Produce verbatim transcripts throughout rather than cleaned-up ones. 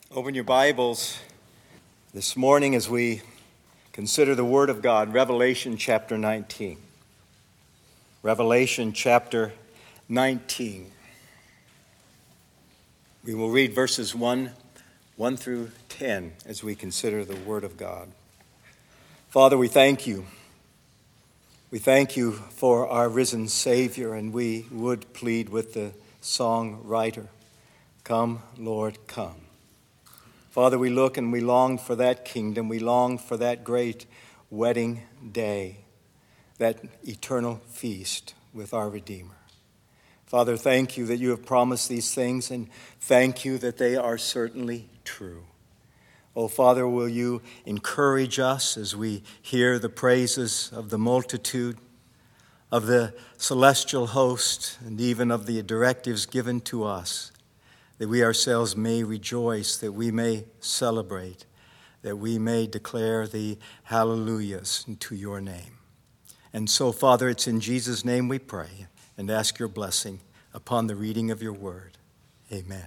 Open your Bibles this morning as we consider the Word of God, Revelation chapter nineteen. Revelation chapter nineteen. We will read verses one, one through ten as we consider the Word of God. Father, we thank you. We thank you for our risen Savior, and we would plead with the songwriter, "Come, Lord, come." Father, we look and we long for that kingdom. We long for that great wedding day, that eternal feast with our Redeemer. Father, thank you that you have promised these things, and thank you that they are certainly true. Oh, Father, will you encourage us as we hear the praises of the multitude, of the celestial host, and even of the directives given to us, that we ourselves may rejoice, that we may celebrate, that we may declare the hallelujahs to your name. And so, Father, it's in Jesus' name we pray and ask your blessing upon the reading of your word. Amen.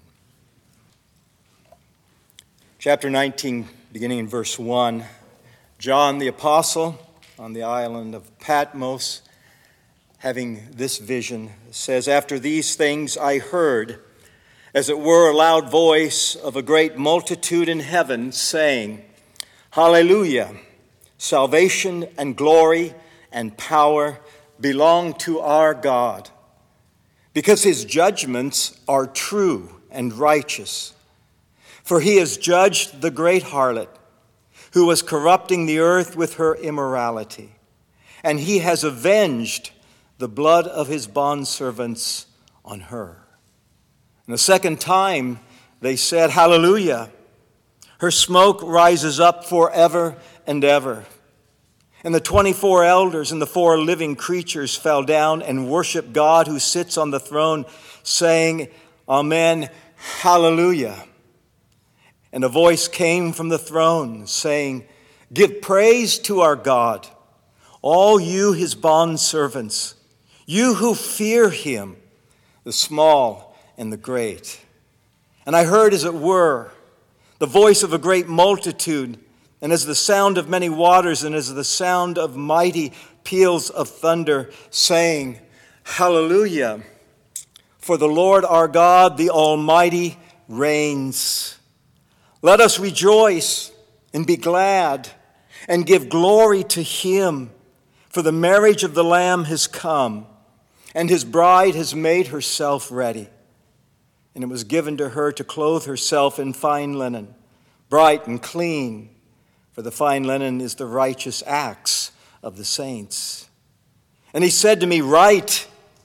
Chapter nineteen, beginning in verse one, John the apostle on the island of Patmos, having this vision, says, "After these things I heard, as it were, a loud voice of a great multitude in heaven, saying, Hallelujah! Salvation and glory and power belong to our God, because his judgments are true and righteous. For he has judged the great harlot, who was corrupting the earth with her immorality, and he has avenged the blood of his bondservants on her." And the second time they said, Hallelujah! Her smoke rises up forever and ever. And the twenty-four elders and the four living creatures fell down and worshiped God who sits on the throne, saying, Amen, Hallelujah. And a voice came from the throne, saying, Give praise to our God, all you his bondservants, you who fear him, the small and the great. And I heard, as it were, the voice of a great multitude, and as the sound of many waters, and as the sound of mighty peals of thunder, saying, Hallelujah! For the Lord our God, the Almighty, reigns. Let us rejoice and be glad and give glory to him, for the marriage of the Lamb has come, and his bride has made herself ready. And it was given to her to clothe herself in fine linen, bright and clean, for the fine linen is the righteous acts of the saints. And he said to me, Write,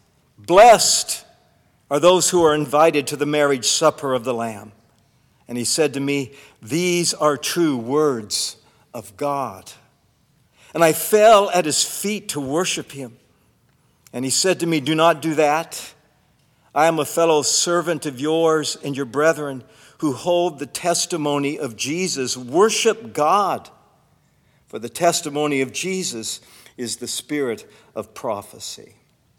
blessed are those who are invited to the marriage supper of the Lamb. And he said to me, These are true words of God. And I fell at his feet to worship him. And he said to me, Do not do that. I am a fellow servant of yours and your brethren who hold the testimony of Jesus. Worship God, for the testimony of Jesus is the spirit of prophecy.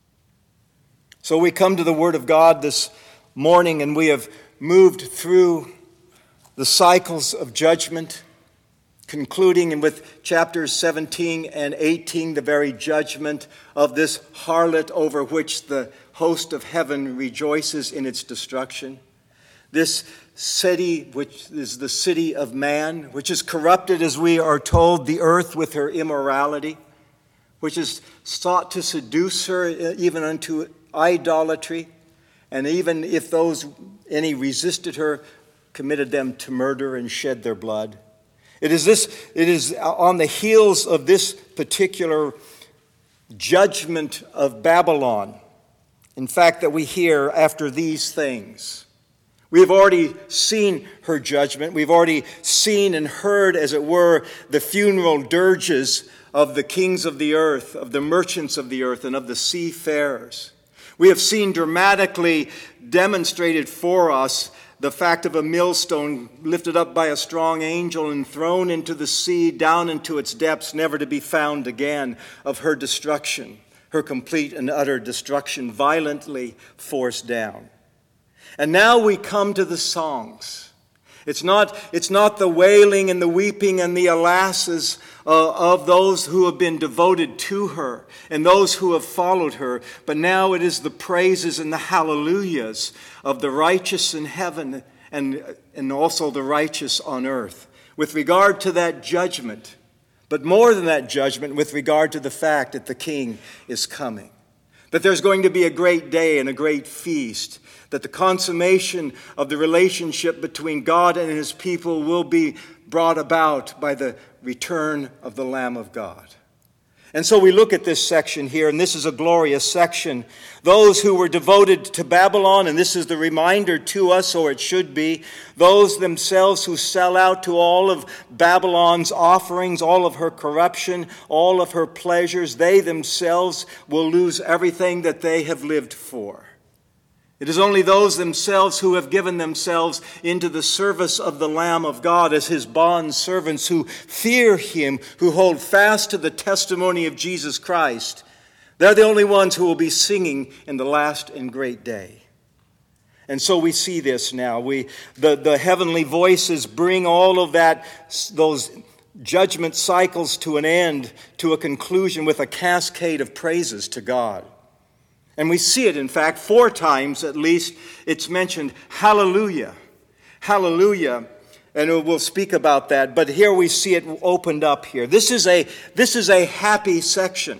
So we come to the Word of God this morning, and we have moved through the cycles of judgment, concluding with chapters seventeen and eighteen, the very judgment of this harlot over which the host of heaven rejoices in its destruction. This city, which is the city of man, which is corrupted, as we are told, the earth with her immorality, which has sought to seduce her even unto idolatry, and even if those any resisted her, committed them to murder and shed their blood. It is this, it is on the heels of this particular judgment of Babylon, in fact, that we hear after these things. We have already seen her judgment. We've already seen and heard, as it were, the funeral dirges of the kings of the earth, of the merchants of the earth, and of the seafarers. We have seen dramatically demonstrated for us the fact of a millstone lifted up by a strong angel and thrown into the sea, down into its depths, never to be found again, of her destruction, her complete and utter destruction, violently forced down. And now we come to the songs. It's not, it's not the wailing and the weeping and the alasses uh, of those who have been devoted to her and those who have followed her, but now it is the praises and the hallelujahs of the righteous in heaven and, and also the righteous on earth with regard to that judgment, but more than that judgment, with regard to the fact that the King is coming, that there's going to be a great day and a great feast, that the consummation of the relationship between God and his people will be brought about by the return of the Lamb of God. And so we look at this section here, and this is a glorious section. Those who were devoted to Babylon, and this is the reminder to us, or it should be, those themselves who sell out to all of Babylon's offerings, all of her corruption, all of her pleasures, they themselves will lose everything that they have lived for. It is only those themselves who have given themselves into the service of the Lamb of God as his bond servants, who fear him, who hold fast to the testimony of Jesus Christ. They're the only ones who will be singing in the last and great day. And so we see this now. We, the, the heavenly voices bring all of that, those judgment cycles to an end, to a conclusion with a cascade of praises to God. And we see it, in fact, four times at least, it's mentioned, hallelujah, hallelujah. And we'll speak about that, but here we see it opened up here. This is a, this is a happy section.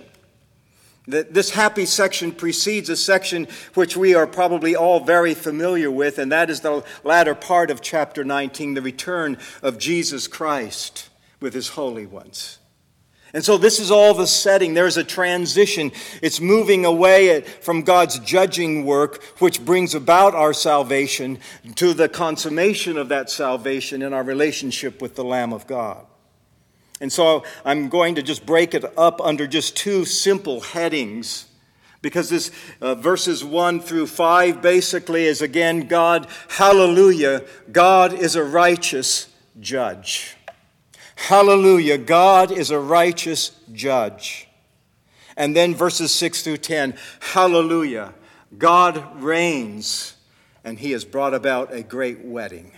This happy section precedes a section which we are probably all very familiar with, and that is the latter part of chapter nineteen, the return of Jesus Christ with his holy ones. And so this is all the setting. There's a transition. It's moving away from God's judging work, which brings about our salvation, to the consummation of that salvation in our relationship with the Lamb of God. And so I'm going to just break it up under just two simple headings, because this uh, verses one through five basically is again God, hallelujah, God is a righteous judge. Hallelujah, God is a righteous judge. And then verses six through ten, hallelujah, God reigns and he has brought about a great wedding.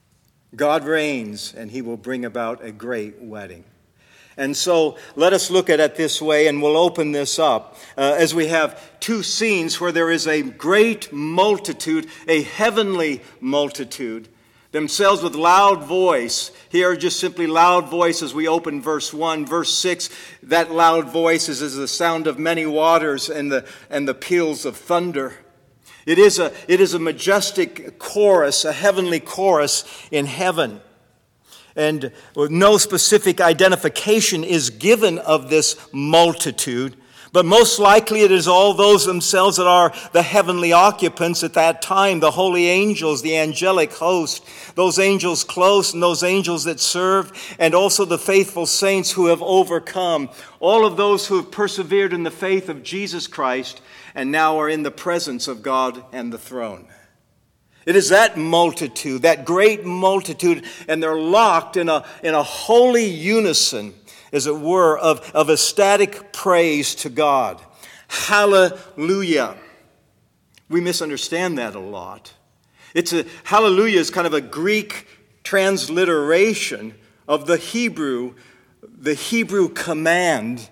God reigns and he will bring about a great wedding. And so let us look at it this way, and we'll open this up uh, as we have two scenes where there is a great multitude, a heavenly multitude, themselves with loud voice. Here just simply loud voice as we open verse one. Verse six, that loud voice is as the sound of many waters and the, and the peals of thunder. It is a, it is a majestic chorus, a heavenly chorus in heaven. And no specific identification is given of this multitude, but most likely it is all those themselves that are the heavenly occupants at that time, the holy angels, the angelic host, those angels close and those angels that serve, and also the faithful saints who have overcome, all of those who have persevered in the faith of Jesus Christ and now are in the presence of God and the throne. It is that multitude, that great multitude, and they're locked in a, in a holy unison, as it were, of, of ecstatic praise to God. Hallelujah. We misunderstand that a lot. It's a hallelujah is kind of a Greek transliteration of the Hebrew, the Hebrew command,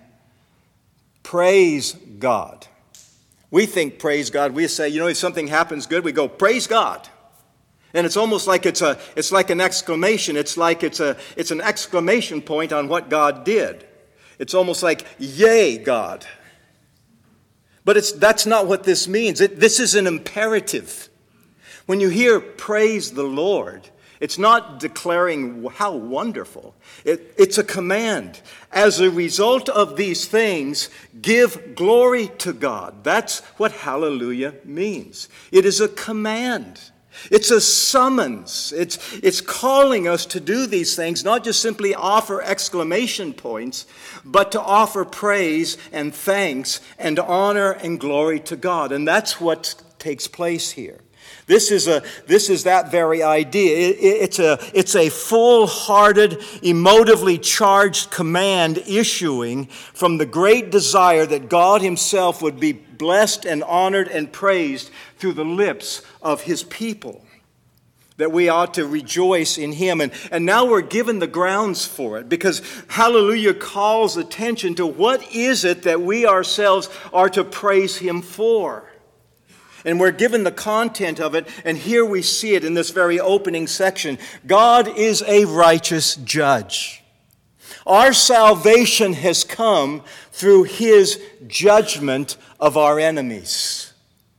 praise God. We think praise God. We say, you know, if something happens good, we go, praise God. And it's almost like it's a it's like an exclamation. It's like it's a it's an exclamation point on what God did. It's almost like, yay, God. But it's that's not what this means. It, this is an imperative. When you hear praise the Lord, it's not declaring how wonderful. It, it's a command. As a result of these things, give glory to God. That's what hallelujah means. It is a command. It's a summons. It's, it's calling us to do these things, not just simply offer exclamation points, but to offer praise and thanks and honor and glory to God. And that's what takes place here. This is a this is that very idea. It, it, it's a it's a full-hearted, emotively charged command issuing from the great desire that God himself would be blessed and honored and praised through the lips of his people. that we ought to rejoice in him. And, and now we're given the grounds for it, because hallelujah calls attention to what is it that we ourselves are to praise him for. And we're given the content of it, and here we see it in this very opening section. God is a righteous judge. Our salvation has come through his judgment of our enemies,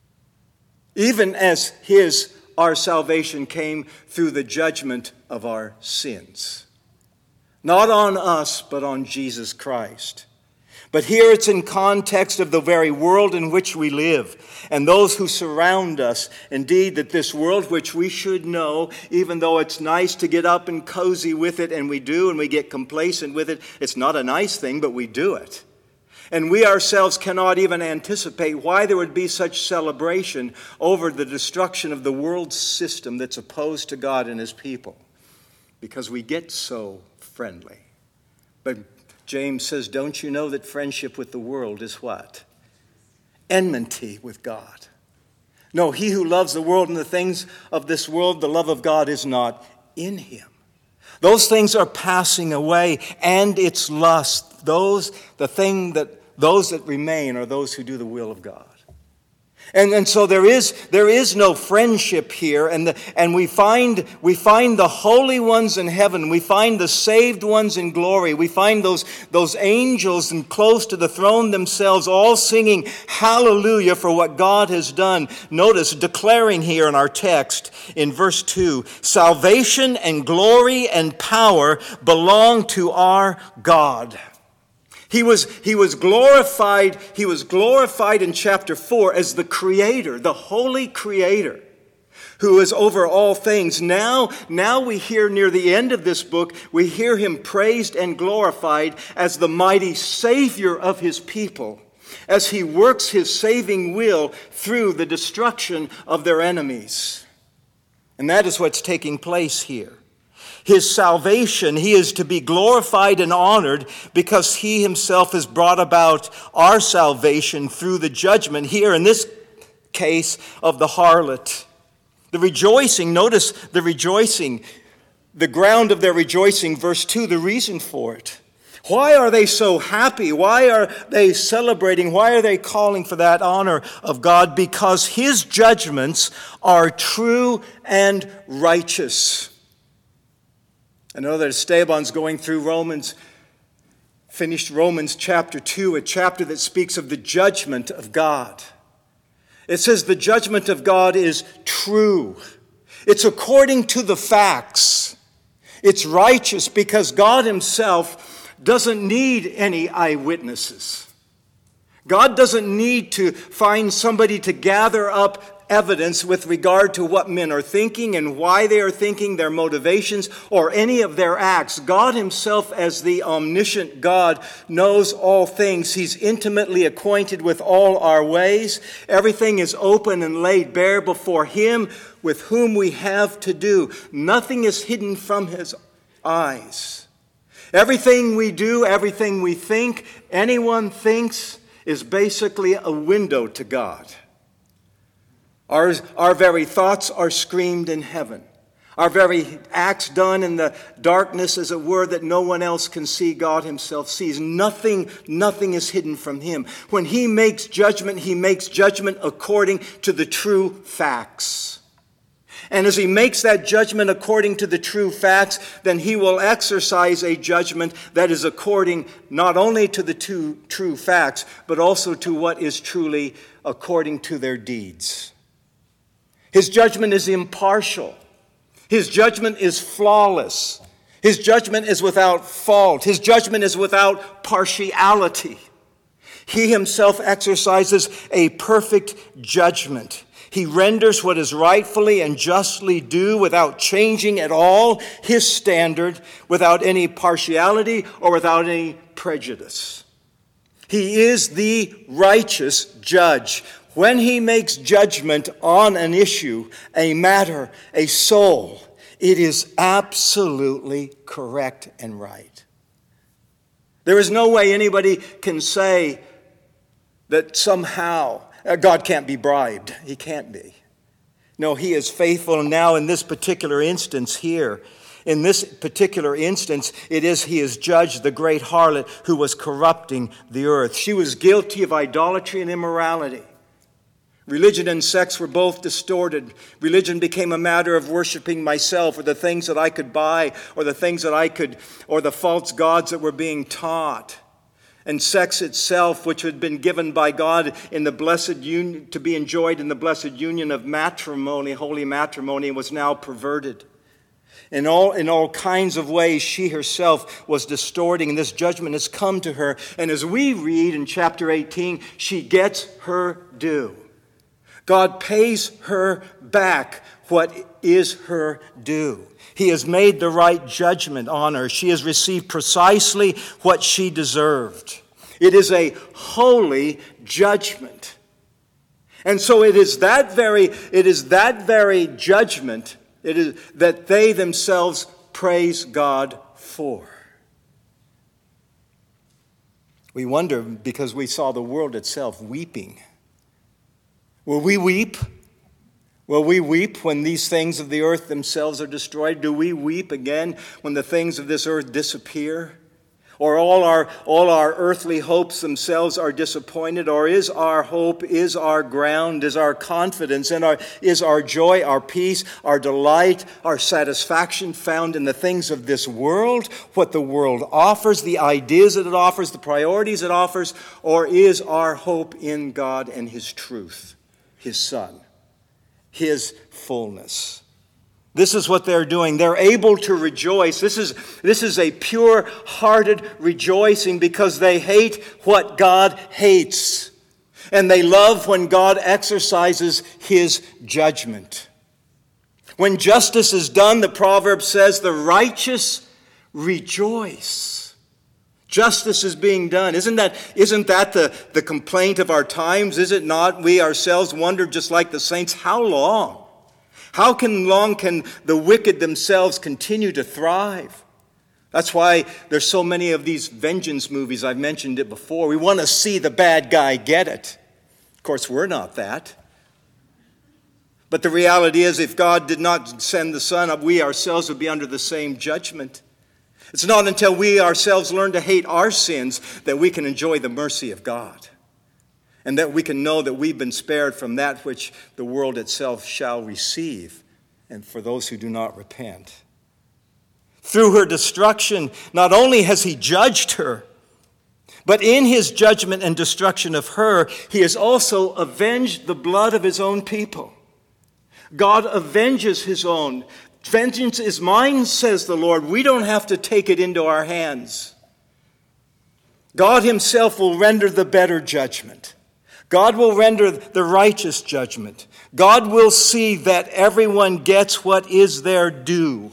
even as his our salvation came through the judgment of our sins. Not on us, but on Jesus Christ. But here it's in context of the very world in which we live and those who surround us. Indeed, that this world which we should know, even though it's nice to get up and cozy with it, and we do, and we get complacent with it, it's not a nice thing, but we do it. And we ourselves cannot even anticipate why there would be such celebration over the destruction of the world system that's opposed to God and his people, because we get so friendly. But James says, don't you know that friendship with the world is what? Enmity with God. No, he who loves the world and the things of this world, the love of God is not in him. Those things are passing away, and its lust. Those, the thing that, those that remain are those who do the will of God. And, and so there is, there is no friendship here, and, the, and we find, we find the holy ones in heaven. We find the saved ones in glory. We find those, those angels and close to the throne themselves all singing hallelujah for what God has done. Notice, declaring here in our text in verse two, salvation and glory and power belong to our God. He was, he was glorified, he was glorified in chapter four as the Creator, the holy Creator, who is over all things. Now, now we hear near the end of this book, we hear him praised and glorified as the mighty Savior of his people, as he works his saving will through the destruction of their enemies. And that is what's taking place here. His salvation, he is to be glorified and honored because he himself has brought about our salvation through the judgment, here in this case, of the harlot. The rejoicing, notice the rejoicing, the ground of their rejoicing, verse two, the reason for it. Why are they so happy? Why are they celebrating? Why are they calling for that honor of God? Because his judgments are true and righteous. I know that Esteban's going through Romans, finished Romans chapter two, a chapter that speaks of the judgment of God. It says the judgment of God is true. It's according to the facts. It's righteous because God himself doesn't need any eyewitnesses. God doesn't need to find somebody to gather up evidence with regard to what men are thinking and why they are thinking, their motivations, or any of their acts. God himself, as the omniscient God, knows all things. He's intimately acquainted with all our ways. Everything is open and laid bare before him with whom we have to do. Nothing is hidden from his eyes. Everything we do, everything we think, anyone thinks, is basically a window to God. Our, our very thoughts are screamed in heaven. Our very acts done in the darkness, as it were, that no one else can see, God himself sees. Nothing, nothing is hidden from him. When he makes judgment, he makes judgment according to the true facts. And as he makes that judgment according to the true facts, then he will exercise a judgment that is according not only to the two true facts, but also to what is truly according to their deeds. His judgment is impartial. His judgment is flawless. His judgment is without fault. His judgment is without partiality. He himself exercises a perfect judgment. He renders what is rightfully and justly due without changing at all his standard, without any partiality or without any prejudice. He is the righteous judge. When he makes judgment on an issue, a matter, a soul, it is absolutely correct and right. There is no way anybody can say that somehow God can't be bribed. He can't be. No, he is faithful now in this particular instance here. In this particular instance, it is he has judged the great harlot who was corrupting the earth. She was guilty of idolatry and immorality. Religion and sex were both distorted. Religion became a matter of worshiping myself or the things that I could buy or the things that I could, or the false gods that were being taught. And sex itself, which had been given by God in the blessed union, to be enjoyed in the blessed union of matrimony, holy matrimony, was now perverted. In all, in all kinds of ways, she herself was distorting, and this judgment has come to her. And as we read in chapter eighteen, she gets her due. God pays her back what is her due. He has made the right judgment on her. She has received precisely what she deserved. It is a holy judgment. And so it is that very, it is that very judgment it is that they themselves praise God for. We wonder because we saw the world itself weeping. Will we weep? Will we weep when these things of the earth themselves are destroyed? Do we weep again when the things of this earth disappear? Or all our, all our earthly hopes themselves are disappointed? Or is our hope, is our ground, is our confidence, and our, is our joy, our peace, our delight, our satisfaction found in the things of this world, what the world offers, the ideas that it offers, the priorities it offers? Or is our hope in God and His truth, His Son, His fullness? This is what they're doing. They're able to rejoice. This is, this is a pure-hearted rejoicing because they hate what God hates. And they love when God exercises His judgment. When justice is done, the proverb says, the righteous rejoice. Justice is being done. Isn't that, isn't that the, the complaint of our times? Is it not? We ourselves wonder, just like the saints, how long? How can long can the wicked themselves continue to thrive? That's why there's so many of these vengeance movies. I've mentioned it before. We want to see the bad guy get it. Of course, we're not that. But the reality is, if God did not send the Son, we ourselves would be under the same judgment. It's not until we ourselves learn to hate our sins that we can enjoy the mercy of God. And that we can know that we've been spared from that which the world itself shall receive, and for those who do not repent. Through her destruction, not only has He judged her, but in His judgment and destruction of her, He has also avenged the blood of His own people. God avenges His own. Vengeance is mine, says the Lord. We don't have to take it into our hands. God Himself will render the better judgment. God will render the righteous judgment. God will see that everyone gets what is their due.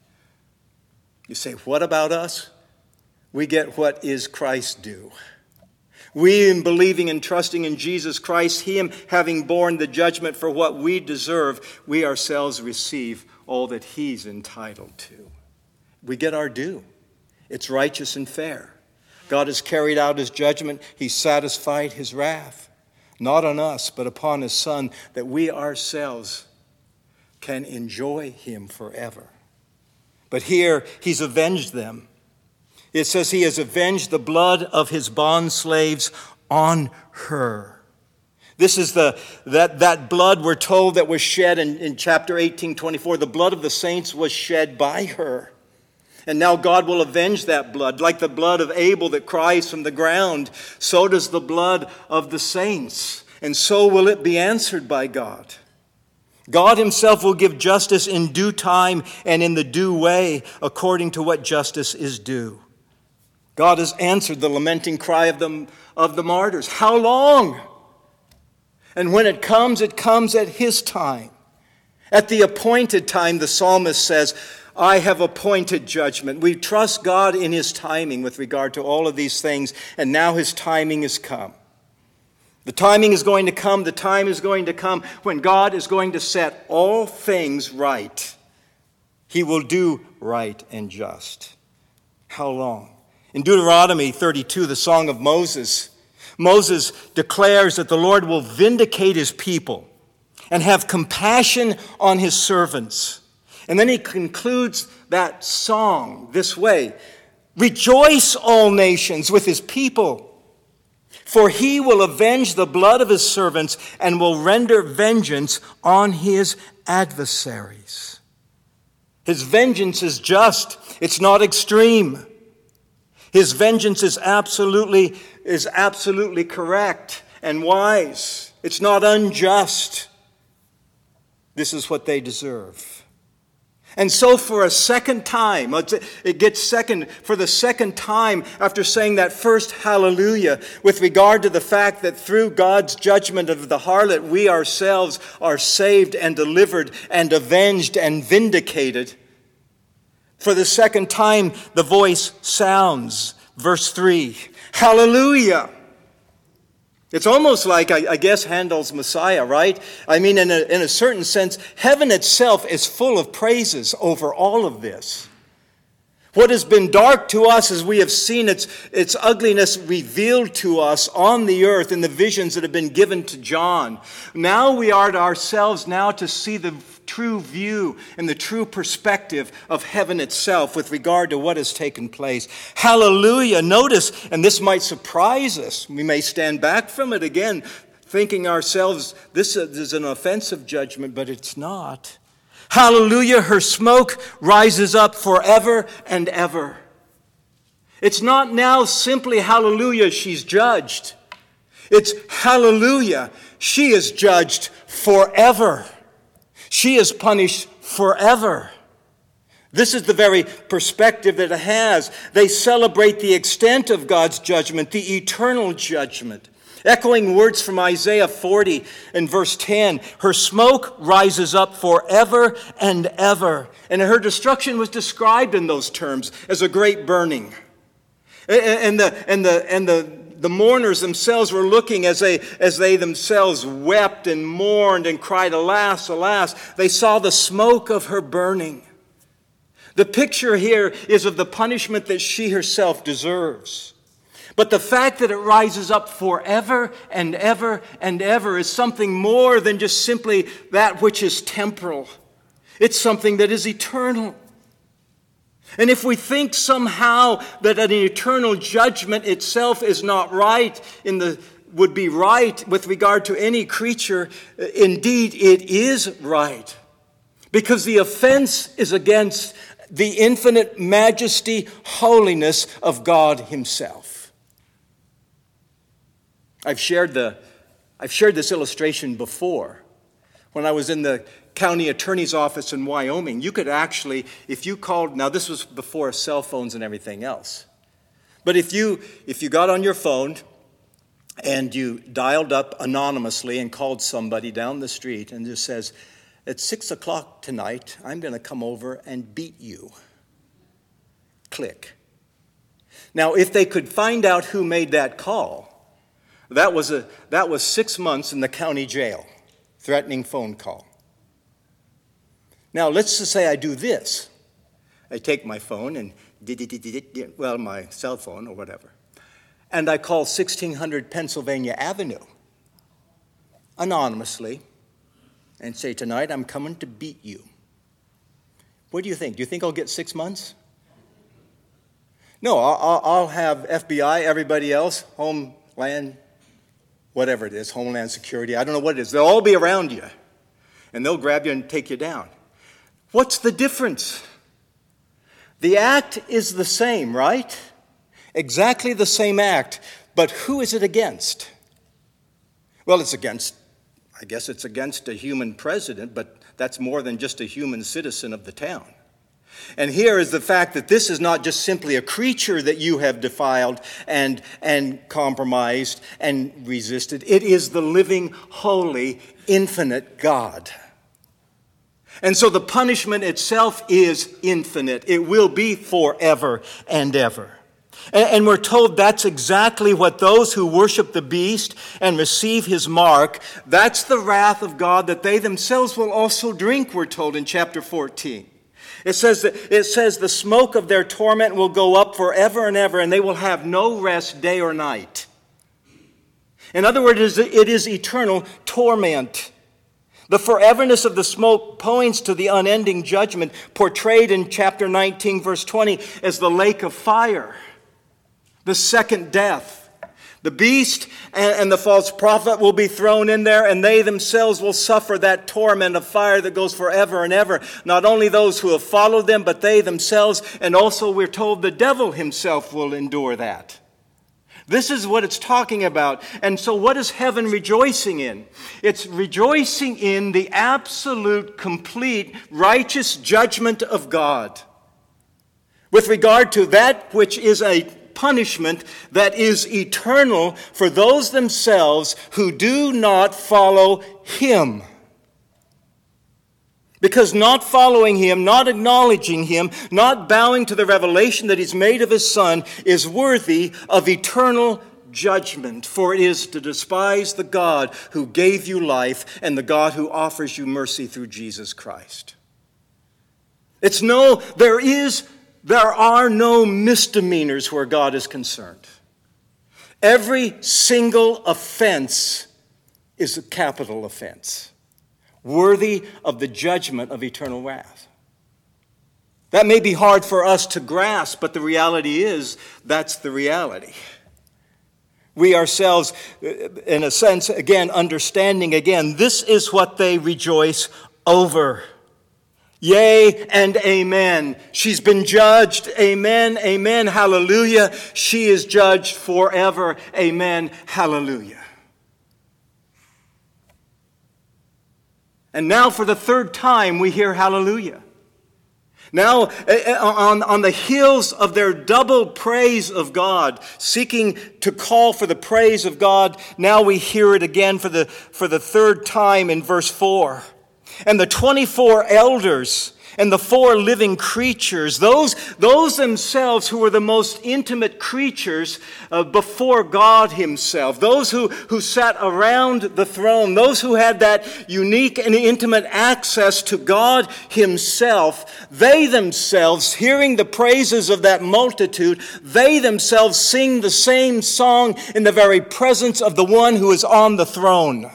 You say, what about us? We get what is Christ's due. We, in believing and trusting in Jesus Christ, Him having borne the judgment for what we deserve, we ourselves receive all that He's entitled to. We get our due. It's righteous and fair. God has carried out His judgment. He's satisfied His wrath. Not on us, but upon His Son, that we ourselves can enjoy Him forever. But here, He's avenged them. It says He has avenged the blood of His bondslaves on her. This is the that, that blood, we're told, that was shed in, in chapter eighteen twenty-four. The blood of the saints was shed by her. And now God will avenge that blood. Like the blood of Abel that cries from the ground, so does the blood of the saints. And so will it be answered by God. God Himself will give justice in due time and in the due way, according to what justice is due. God has answered the lamenting cry of the, of the martyrs. How long? And when it comes, it comes at His time. At the appointed time, the psalmist says, I have appointed judgment. We trust God in His timing with regard to all of these things, and now His timing has come. The timing is going to come, the time is going to come when God is going to set all things right. He will do right and just. How long? In Deuteronomy thirty-two, the Song of Moses, Moses declares that the Lord will vindicate His people. and have compassion on his servants. And then he concludes that song this way: rejoice, all nations, with his people, for he will avenge the blood of his servants and will render vengeance on his adversaries. His vengeance is just. It's not extreme. His vengeance is absolutely, is absolutely correct and wise. It's not unjust. This is what they deserve. And so for a second time, it gets second, for the second time after saying that first hallelujah, with regard to the fact that through God's judgment of the harlot, we ourselves are saved and delivered and avenged and vindicated. For the second time, the voice sounds. Verse three, hallelujah. It's almost like, I, I guess, Handel's Messiah, right? I mean, in a, in a certain sense, heaven itself is full of praises over all of this. What has been dark to us as we have seen its, its ugliness revealed to us on the earth in the visions that have been given to John. Now we are to ourselves now to see the true view and the true perspective of heaven itself with regard to what has taken place. Hallelujah. Notice, and this might surprise us, we may stand back from it again, thinking ourselves, this is an offensive judgment, but it's not. Hallelujah, her smoke rises up forever and ever. It's not now simply hallelujah, she's judged. It's hallelujah, she is judged forever. She is punished forever. This is the very perspective that it has. They celebrate the extent of God's judgment, the eternal judgment. Echoing words from Isaiah forty and verse ten, her smoke rises up forever and ever. And her destruction was described in those terms as a great burning. And the, and the, and the, the mourners themselves were looking as they, as they themselves wept and mourned and cried, alas, alas. They saw the smoke of her burning. The picture here is of the punishment that she herself deserves. But the fact that it rises up forever and ever and ever is something more than just simply that which is temporal. It's something that is eternal. And if we think somehow that an eternal judgment itself is not right, in the would be right with regard to any creature, indeed it is right. Because the offense is against the infinite majesty, holiness of God himself. I've shared the I've shared this illustration before. When I was in the county attorney's office in Wyoming, you could actually, if you called, now this was before cell phones and everything else, but if you if you got on your phone and you dialed up anonymously and called somebody down the street and just says, at six o'clock tonight, I'm going to come over and beat you. Click. Now, if they could find out who made that call, that was a that was six months in the county jail, threatening phone call. Now, let's just say I do this. I take my phone and, well, my cell phone or whatever, and I call sixteen hundred Pennsylvania Avenue anonymously and say, tonight I'm coming to beat you. What do you think? Do you think I'll get six months? No, I'll, I'll have F B I, everybody else, Homeland, whatever it is, Homeland Security, I don't know what it is. They'll all be around you, and they'll grab you and take you down. What's the difference? The act is the same, right? Exactly the same act, but who is it against? Well, it's against, I guess it's against a human president, but that's more than just a human citizen of the town. And here is the fact that this is not just simply a creature that you have defiled and, and compromised and resisted. It is the living, holy, infinite God. And so the punishment itself is infinite. It will be forever and ever. And we're told that's exactly what those who worship the beast and receive his mark, that's the wrath of God that they themselves will also drink, we're told in chapter fourteen. It says that it says the smoke of their torment will go up forever and ever, and they will have no rest day or night. In other words, it is eternal torment. The foreverness of the smoke points to the unending judgment portrayed in chapter nineteen, verse twenty, as the lake of fire, the second death. The beast and the false prophet will be thrown in there, and they themselves will suffer that torment of fire that goes forever and ever. Not only those who have followed them, but they themselves, and also we're told the devil himself will endure that. This is what it's talking about. And so what is heaven rejoicing in? It's rejoicing in the absolute, complete, righteous judgment of God with regard to that which is a punishment that is eternal for those themselves who do not follow Him. Because not following Him, not acknowledging Him, not bowing to the revelation that He's made of His Son is worthy of eternal judgment. For it is to despise the God who gave you life and the God who offers you mercy through Jesus Christ. It's no, there is, there are no misdemeanors where God is concerned. Every single offense is a capital offense, worthy of the judgment of eternal wrath. That may be hard for us to grasp, but the reality is, that's the reality. We ourselves, in a sense, again, understanding again, this is what they rejoice over. Yea and amen. She's been judged. Amen, amen, hallelujah. She is judged forever. Amen, hallelujah. And now for the third time we hear hallelujah. Now on, on the heels of their double praise of God, seeking to call for the praise of God, now we hear it again for the, for the third time in verse four. And the twenty-four elders and the four living creatures, those, those themselves who were the most intimate creatures uh, before God Himself, those who, who sat around the throne, those who had that unique and intimate access to God Himself, they themselves, hearing the praises of that multitude, they themselves sing the same song in the very presence of the one who is on the throne.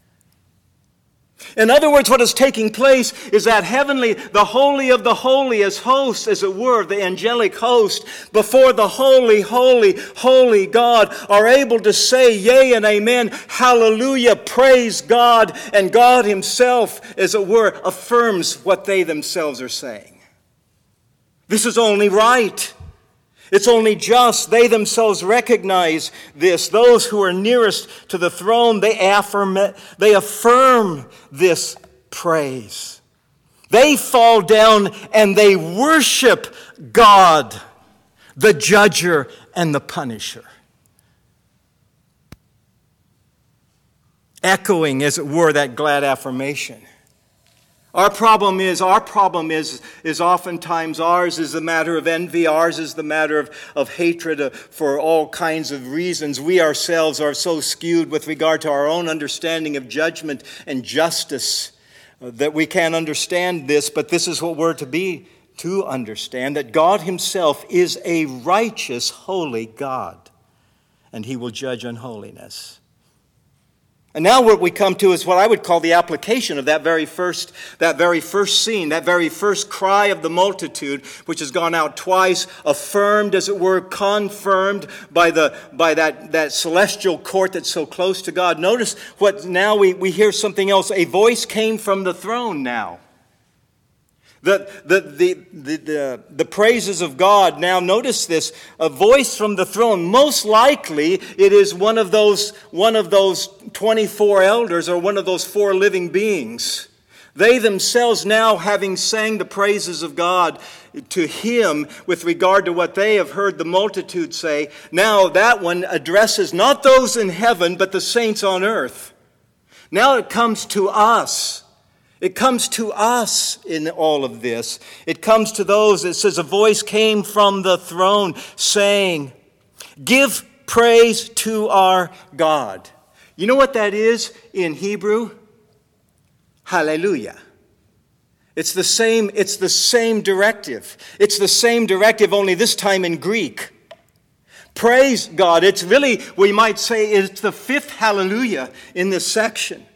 In other words, what is taking place is that heavenly, the holy of the holiest host, as it were, the angelic host, before the holy, holy, holy God, are able to say, yea and amen, hallelujah, praise God, and God Himself, as it were, affirms what they themselves are saying. This is only right. It's only just. They themselves recognize this. Those who are nearest to the throne, they affirm, they affirm this praise. They fall down and they worship God, the judger and the punisher. Echoing, as it were, that glad affirmation. Our problem is, our problem is, is oftentimes ours is the matter of envy. Ours is the matter of, of hatred for all kinds of reasons. We ourselves are so skewed with regard to our own understanding of judgment and justice uh, that we can't understand this, but this is what we're to be, to understand, that God Himself is a righteous, holy God, and He will judge unholiness. And now what we come to is what I would call the application of that very first, that very first scene, that very first cry of the multitude, which has gone out twice, affirmed, as it were, confirmed by the by that, that celestial court that's so close to God. Notice what now we, we hear something else. A voice came from the throne now. The, the, the, the, the, the praises of God. Now notice this, a voice from the throne. Most likely it is one of those, one of those twenty-four elders or one of those four living beings. They themselves now, having sang the praises of God to Him with regard to what they have heard the multitude say, now that one addresses not those in heaven but the saints on earth. Now it comes to us. It comes to us in all of this. It comes to those, it says, a voice came from the throne saying, give praise to our God. You know what that is in Hebrew? Hallelujah. It's the same, it's the same directive. It's the same directive, only this time in Greek. Praise God. It's really, we might say, it's the fifth hallelujah in this section.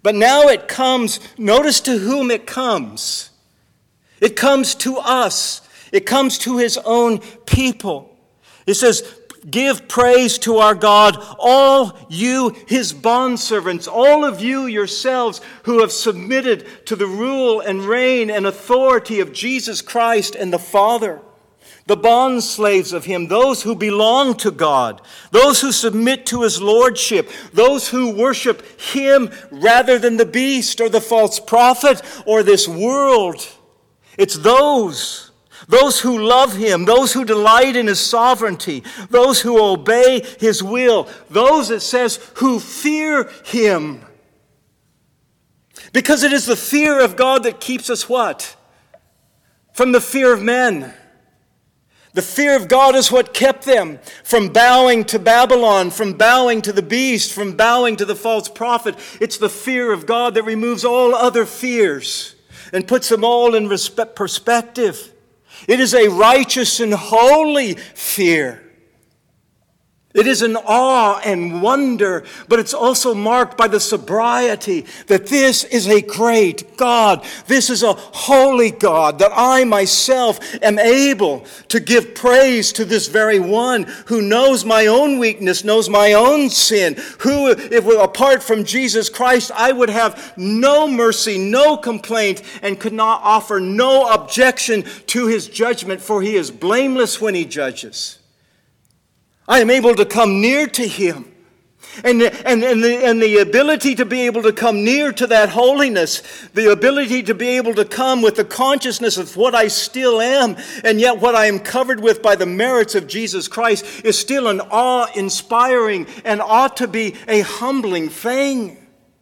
But now it comes, notice to whom it comes. It comes to us. It comes to his own people. It says, give praise to our God, all you, his bondservants, all of you yourselves who have submitted to the rule and reign and authority of Jesus Christ and the Father. The bondslaves of him, those who belong to God, those who submit to his lordship, those who worship him rather than the beast or the false prophet or this world. It's those, those who love him, those who delight in his sovereignty, those who obey his will, those, it says, who fear him. Because it is the fear of God that keeps us what? From the fear of men. The fear of God is what kept them from bowing to Babylon, from bowing to the beast, from bowing to the false prophet. It's the fear of God that removes all other fears and puts them all in respe- perspective. It is a righteous and holy fear. It is an awe and wonder, but it's also marked by the sobriety that this is a great God. This is a holy God, that I myself am able to give praise to this very one who knows my own weakness, knows my own sin, who, if apart from Jesus Christ, I would have no mercy, no complaint, and could not offer no objection to his judgment, for he is blameless when he judges. I am able to come near to him. And, and, and, the, and the ability to be able to come near to that holiness, the ability to be able to come with the consciousness of what I still am, and yet what I am covered with by the merits of Jesus Christ, is still an awe-inspiring and ought to be a humbling thing.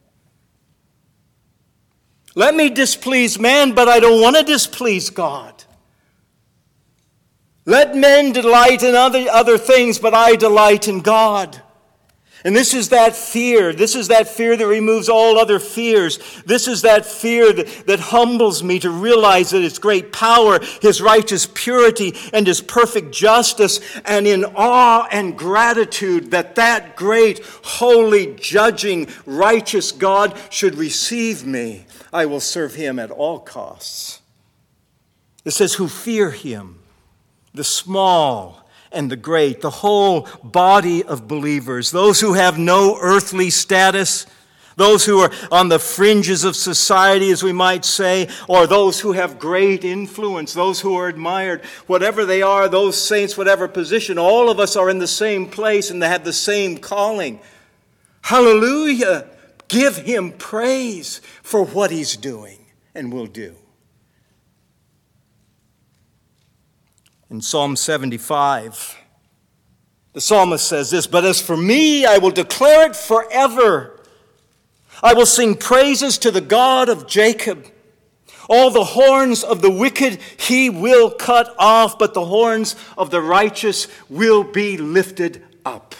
Let me displease man, but I don't want to displease God. Let men delight in other, other things, but I delight in God. And this is that fear. This is that fear that removes all other fears. This is that fear that, that humbles me to realize that his great power, his righteous purity, and his perfect justice, and in awe and gratitude that that great, holy, judging, righteous God should receive me. I will serve him at all costs. It says, who fear him. The small and the great, the whole body of believers, those who have no earthly status, those who are on the fringes of society, as we might say, or those who have great influence, those who are admired, whatever they are, those saints, whatever position, all of us are in the same place and they have the same calling. Hallelujah! Give him praise for what he's doing and will do. In Psalm seventy-five, the psalmist says this, but as for me, I will declare it forever. I will sing praises to the God of Jacob. All the horns of the wicked he will cut off, but the horns of the righteous will be lifted up.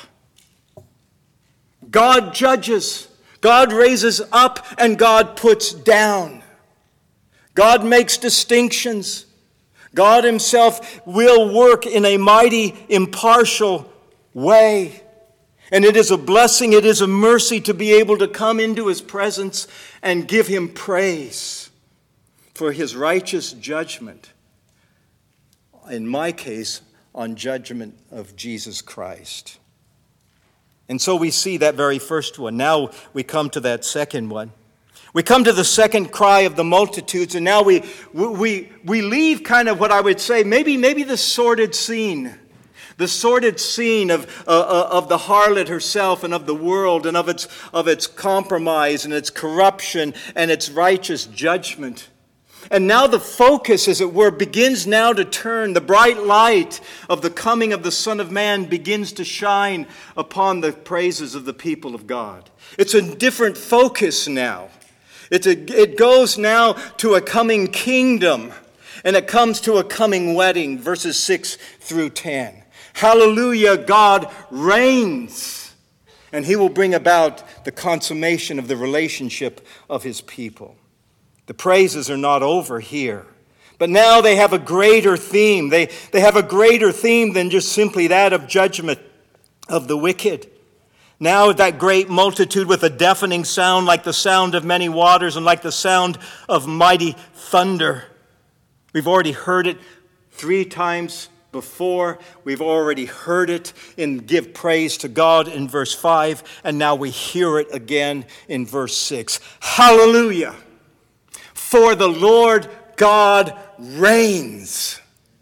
God judges, God raises up, and God puts down. God makes distinctions. God himself will work in a mighty, impartial way. And it is a blessing, it is a mercy to be able to come into his presence and give him praise for his righteous judgment. In my case, on judgment of Jesus Christ. And so we see that very first one. Now we come to that second one. We come to the second cry of the multitudes, and now we we we leave kind of what I would say, maybe maybe the sordid scene. The sordid scene of, uh, of the harlot herself and of the world and of its, of its compromise and its corruption and its righteous judgment. And now the focus, as it were, begins now to turn. The bright light of the coming of the Son of Man begins to shine upon the praises of the people of God. It's a different focus now. It's a, it goes now to a coming kingdom, and it comes to a coming wedding, verses six through ten. Hallelujah, God reigns, and he will bring about the consummation of the relationship of his people. The praises are not over here, but now they have a greater theme. They, they have a greater theme than just simply that of judgment of the wicked. Now that great multitude with a deafening sound like the sound of many waters and like the sound of mighty thunder. We've already heard it three times before. We've already heard it in Give Praise to God in verse five, and now we hear it again in verse six. Hallelujah! For the Lord God reigns.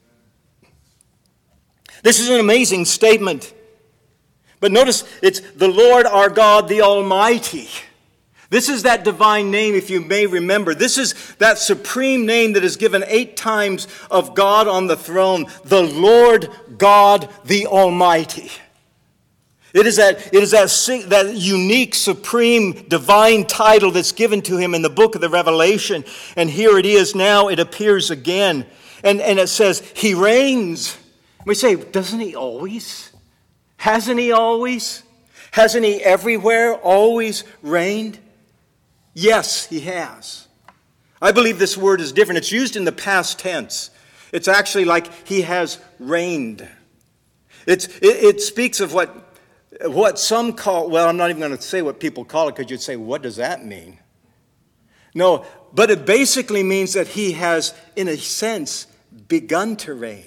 This is an amazing statement. But notice, it's the Lord our God, the Almighty. This is that divine name, if you may remember. This is that supreme name that is given eight times of God on the throne. The Lord God, the Almighty. It is that, it is that, that unique, supreme, divine title that's given to him in the book of the Revelation. And here it is now, it appears again. And, and it says, he reigns. We say, doesn't he always? Hasn't he always? Hasn't he everywhere always reigned? Yes, he has. I believe this word is different. It's used in the past tense. It's actually like he has reigned. It's, it, it speaks of what, what some call, well, I'm not even going to say what people call it because you'd say, what does that mean? No, but it basically means that he has, in a sense, begun to reign.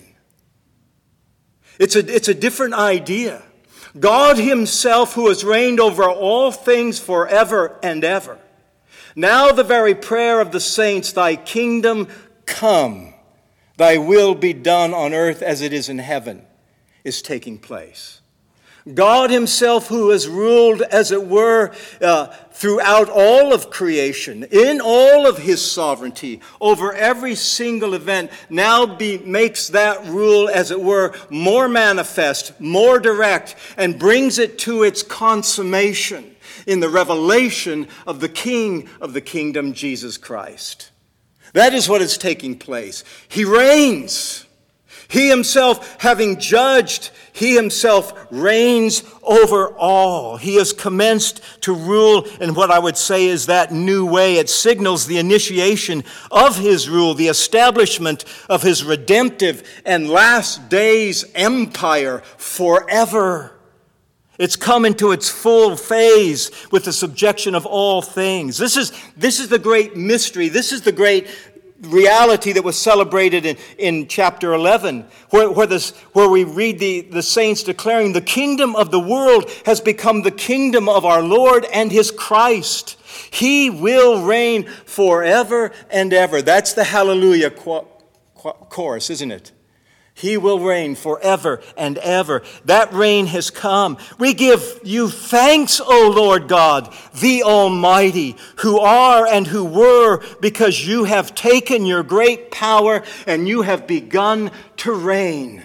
It's a, it's a different idea. God himself, who has reigned over all things forever and ever. Now the very prayer of the saints, thy kingdom come, thy will be done on earth as it is in heaven, is taking place. God himself, who has ruled, as it were, uh, throughout all of creation, in all of his sovereignty, over every single event, now be, makes that rule, as it were, more manifest, more direct, and brings it to its consummation in the revelation of the King of the kingdom, Jesus Christ. That is what is taking place. He reigns. He himself, having judged, he himself reigns over all. He has commenced to rule in what I would say is that new way. It signals the initiation of his rule, the establishment of his redemptive and last days empire forever. It's come into its full phase with the subjection of all things. This is, this is the great mystery. This is the great reality that was celebrated in, in chapter eleven, where, where, this, where we read the, the saints declaring the kingdom of the world has become the kingdom of our Lord and his Christ. He will reign forever and ever. That's the hallelujah qu- qu- chorus, isn't it? He will reign forever and ever. That reign has come. We give you thanks, O Lord God, the Almighty, who are and who were, because you have taken your great power and you have begun to reign.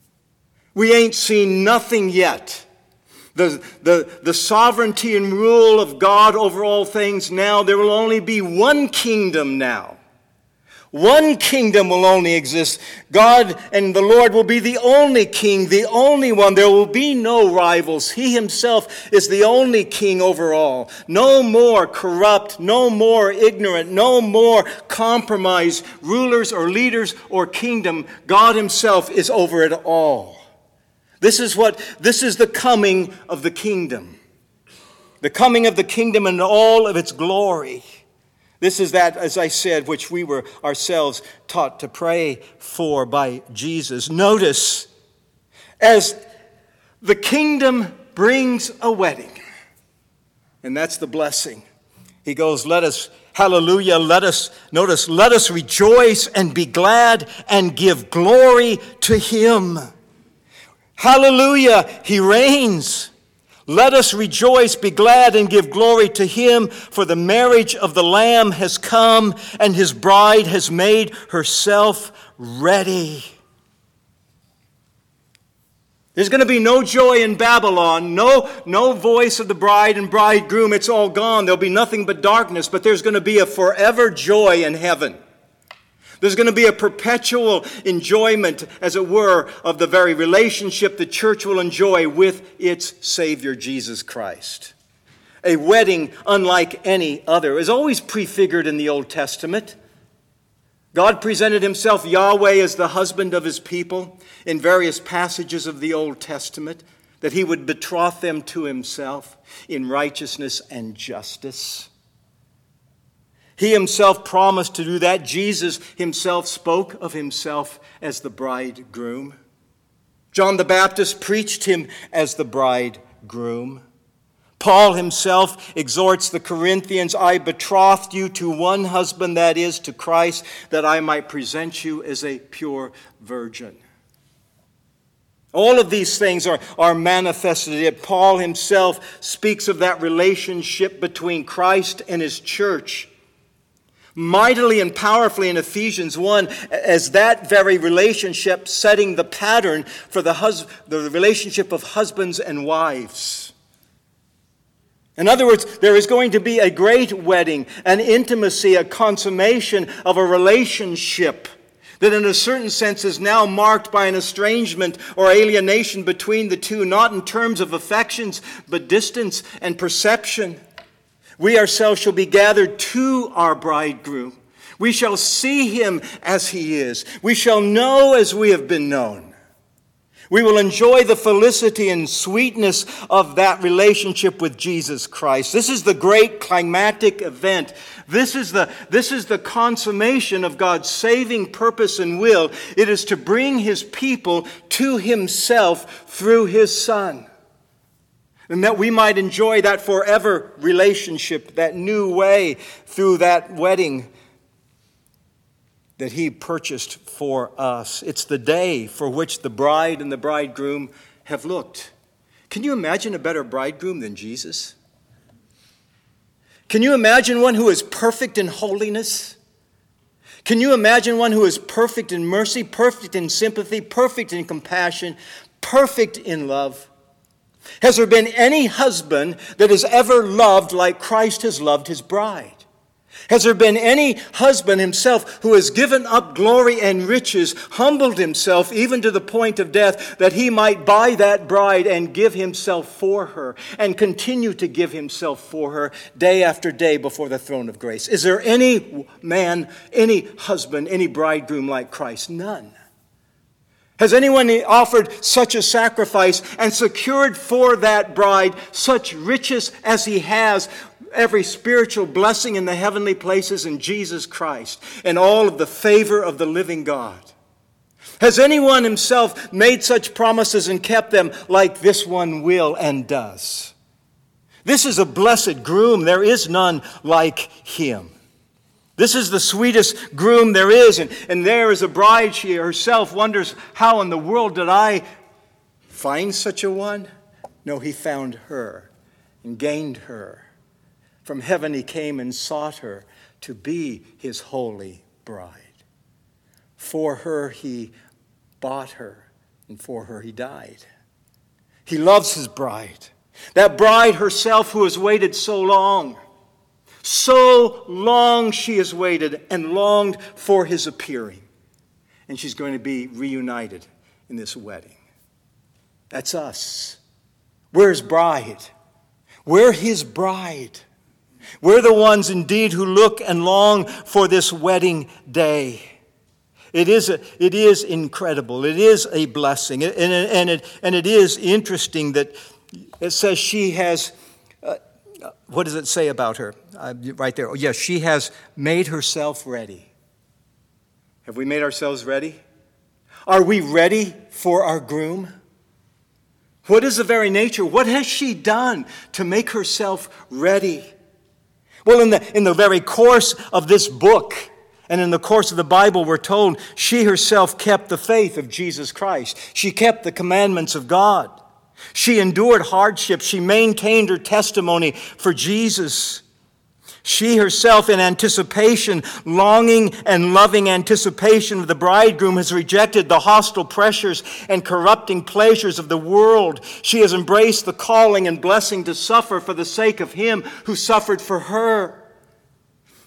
We ain't seen nothing yet. The, the, the sovereignty and rule of God over all things now, there will only be one kingdom now. One kingdom will only exist. God and the Lord will be the only king, the only one. There will be no rivals. He himself is the only king over all. No more corrupt, no more ignorant, no more compromised rulers or leaders or kingdom. God himself is over it all. This is what, this is the coming of the kingdom. The coming of the kingdom in all of its glory. This is that, as I said, which we were ourselves taught to pray for by Jesus. Notice, as the kingdom brings a wedding, and that's the blessing. He goes, let us, hallelujah, let us, notice, let us rejoice and be glad and give glory to him. Hallelujah, he reigns. Let us rejoice, be glad, and give glory to him, for the marriage of the Lamb has come, and his bride has made herself ready. There's going to be no joy in Babylon, no, no voice of the bride and bridegroom. It's all gone. There'll be nothing but darkness, but there's going to be a forever joy in heaven. There's going to be a perpetual enjoyment, as it were, of the very relationship the church will enjoy with its Savior, Jesus Christ. A wedding unlike any other is always prefigured in the Old Testament. God presented himself, Yahweh, as the husband of his people in various passages of the Old Testament. that he would betroth them to himself in righteousness and justice. He himself promised to do that. Jesus himself spoke of himself as the bridegroom. John the Baptist preached him as the bridegroom. Paul himself exhorts the Corinthians, I betrothed you to one husband, that is, to Christ, that I might present you as a pure virgin. All of these things are, are manifested. Yet Paul himself speaks of that relationship between Christ and his church mightily and powerfully in Ephesians one, as that very relationship setting the pattern for the, hus- the relationship of husbands and wives. In other words, there is going to be a great wedding, an intimacy, a consummation of a relationship that in a certain sense is now marked by an estrangement or alienation between the two, not in terms of affections, but distance and perception. We ourselves shall be gathered to our bridegroom. We shall see him as he is. We shall know as we have been known. We will enjoy the felicity and sweetness of that relationship with Jesus Christ. This is the great climactic event. This is the, this is the consummation of God's saving purpose and will. It is to bring his people to himself through his Son. And that we might enjoy that forever relationship, that new way through that wedding that he purchased for us. It's the day for which the bride and the bridegroom have looked. Can you imagine a better bridegroom than Jesus? Can you imagine one who is perfect in holiness? Can you imagine one who is perfect in mercy, perfect in sympathy, perfect in compassion, perfect in love? Has there been any husband that has ever loved like Christ has loved his bride? Has there been any husband himself who has given up glory and riches, humbled himself even to the point of death, that he might buy that bride and give himself for her and continue to give himself for her day after day before the throne of grace? Is there any man, any husband, any bridegroom like Christ? None. Has anyone offered such a sacrifice and secured for that bride such riches as he has, every spiritual blessing in the heavenly places in Jesus Christ and all of the favor of the living God? Has anyone himself made such promises and kept them like this one will and does? This is a blessed groom. There is none like him. This is the sweetest groom there is. And, and there is a bride. She herself wonders, how in the world did I find such a one? No, he found her and gained her. From heaven he came and sought her to be his holy bride. For her he bought her, and for her he died. He loves his bride. That bride herself who has waited so long. So long she has waited and longed for his appearing. And she's going to be reunited in this wedding. That's us. We're his bride. We're his bride. We're the ones indeed who look and long for this wedding day. It is, a, it is incredible. It is a blessing. And, and, it, and it is interesting that it says she has, uh, what does it say about her? Uh, right there. Oh, yes, she has made herself ready. Have we made ourselves ready? Are we ready for our groom? What is the very nature? What has she done to make herself ready? Well, in the, in the very course of this book and in the course of the Bible, we're told she herself kept the faith of Jesus Christ. She kept the commandments of God. She endured hardship. She maintained her testimony for Jesus. She herself, in anticipation, longing and loving anticipation of the bridegroom, has rejected the hostile pressures and corrupting pleasures of the world. She has embraced the calling and blessing to suffer for the sake of him who suffered for her.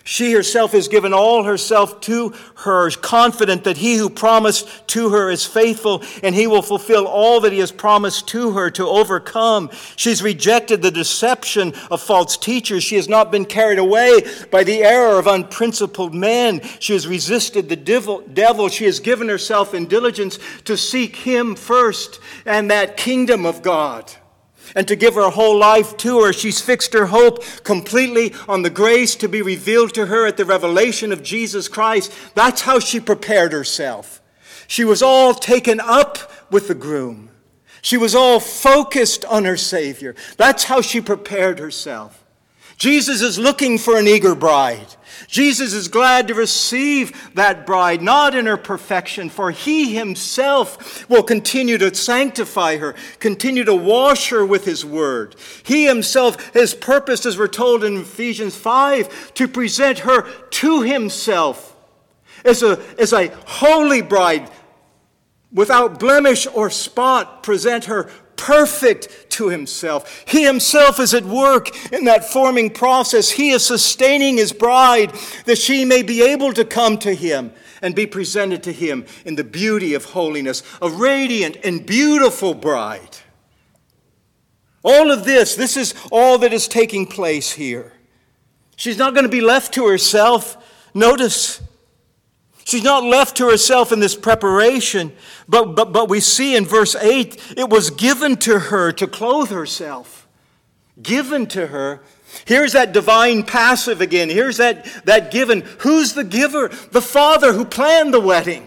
She herself has given all herself to her, confident that he who promised to her is faithful and he will fulfill all that he has promised to her to overcome. She's rejected the deception of false teachers. She has not been carried away by the error of unprincipled men. She has resisted the devil. She has given herself in diligence to seek him first and that kingdom of God, and to give her whole life to her. She's fixed her hope completely on the grace to be revealed to her at the revelation of Jesus Christ. That's how she prepared herself. She was all taken up with the groom. She was all focused on her Savior. That's how she prepared herself. Jesus is looking for an eager bride. Jesus is glad to receive that bride, not in her perfection, for he himself will continue to sanctify her, continue to wash her with his word. He himself has purposed, as we're told in Ephesians five, to present her to himself as a, as a holy bride, without blemish or spot, present her perfect to himself. He himself is at work in that forming process. He is sustaining his bride that she may be able to come to him and be presented to him in the beauty of holiness, a radiant and beautiful bride. All of this, this is all that is taking place here. She's not going to be left to herself. Notice, she's not left to herself in this preparation, but, but, but we see in verse eight, it was given to her to clothe herself. Given to her. Here's that divine passive again. Here's that, that given. Who's the giver? The Father who planned the wedding.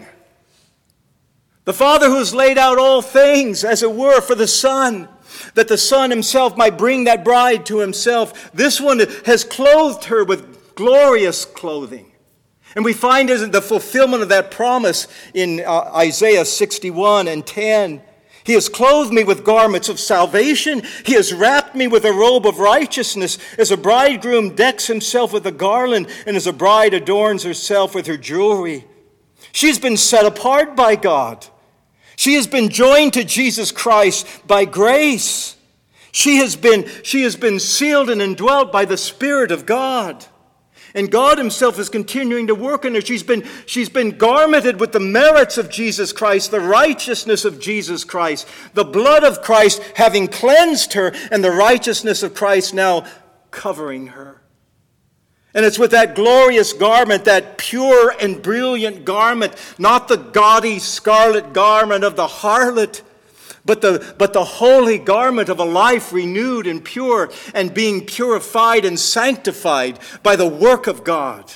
The Father who has laid out all things, as it were, for the Son, that the Son himself might bring that bride to himself. This one has clothed her with glorious clothing. And we find the fulfillment of that promise in uh, Isaiah sixty-one and ten. He has clothed me with garments of salvation. He has wrapped me with a robe of righteousness. As a bridegroom decks himself with a garland, and as a bride adorns herself with her jewelry. She's been set apart by God. She has been joined to Jesus Christ by grace. She has been, she has been sealed and indwelt by the Spirit of God. And God himself is continuing to work in her. She's been, she's been garmented with the merits of Jesus Christ, the righteousness of Jesus Christ, the blood of Christ having cleansed her, and the righteousness of Christ now covering her. And it's with that glorious garment, that pure and brilliant garment, not the gaudy scarlet garment of the harlot, But the, but the holy garment of a life renewed and pure and being purified and sanctified by the work of God.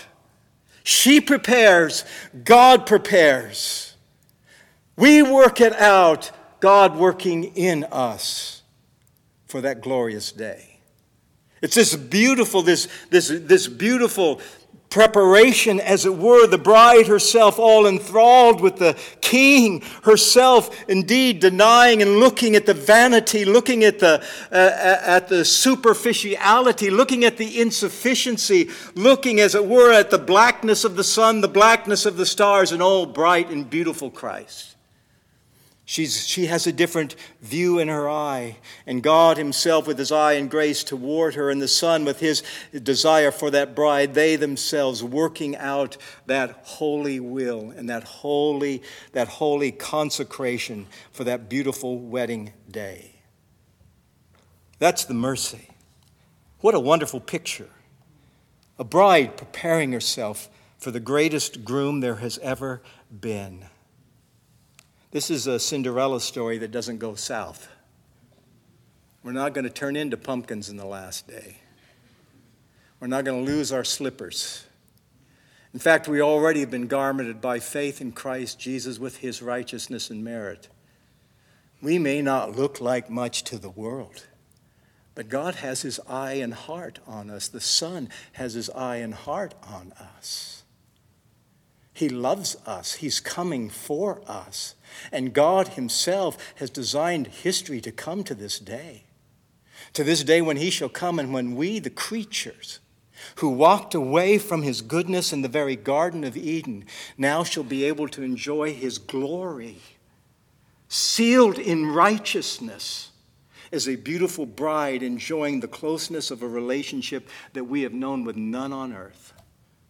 She prepares, God prepares. We work it out, God working in us for that glorious day. It's this beautiful, this, this, this beautiful preparation, as it were, the bride herself all enthralled with the king, herself indeed denying and looking at the vanity, looking at the uh, at the superficiality, looking at the insufficiency, looking, as it were, at the blackness of the sun, the blackness of the stars, and all bright and beautiful Christ. She's, she has a different view in her eye, and God himself with his eye and grace toward her, and the Son with his desire for that bride, they themselves working out that holy will and that holy, that holy consecration for that beautiful wedding day. That's the mercy. What a wonderful picture. A bride preparing herself for the greatest groom there has ever been. This is a Cinderella story that doesn't go south. We're not going to turn into pumpkins in the last day. We're not going to lose our slippers. In fact, we already have been garmented by faith in Christ Jesus with his righteousness and merit. We may not look like much to the world, but God has his eye and heart on us. The Son has his eye and heart on us. He loves us. He's coming for us. And God himself has designed history to come to this day. To this day when he shall come, and when we, the creatures, who walked away from his goodness in the very Garden of Eden, now shall be able to enjoy his glory, sealed in righteousness, as a beautiful bride enjoying the closeness of a relationship that we have known with none on earth.